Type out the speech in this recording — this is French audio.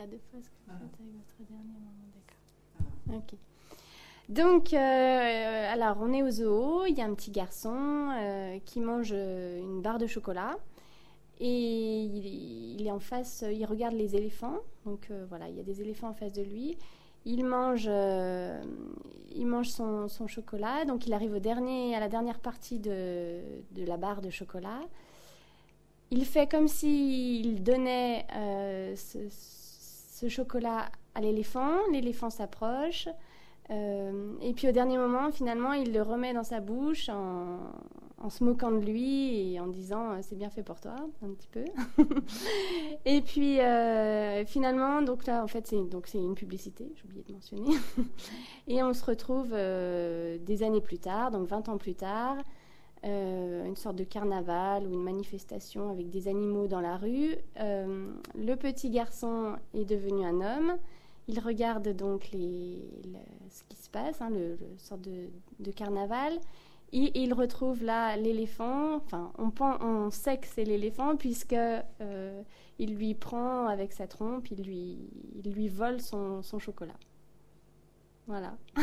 pas deux fois ce que vous Ah. faites avec votre dernier moment, d'accord. Ok. Donc, alors, on est au zoo, il y a un petit garçon qui mange une barre de chocolat et il est en face, il regarde les éléphants. Donc, voilà, il y a des éléphants en face de lui. Il mange son chocolat, donc il arrive à la dernière partie de la barre de chocolat. Il fait comme s'il donnait ce chocolat à l'éléphant. L'éléphant s'approche. Et puis au dernier moment, finalement, il le remet dans sa bouche en se moquant de lui et en disant c'est bien fait pour toi, un petit peu. Et puis finalement, donc là, en fait, c'est une publicité, j'ai oublié de mentionner. Et on se retrouve des années plus tard, donc 20 ans plus tard, une sorte de carnaval ou une manifestation avec des animaux dans la rue. Le petit garçon est devenu un homme. Il regarde donc ce qui se passe, le sorte de carnaval. Et il retrouve là l'éléphant. Enfin, on sait que c'est l'éléphant puisque il lui prend avec sa trompe, il lui vole son chocolat. Voilà.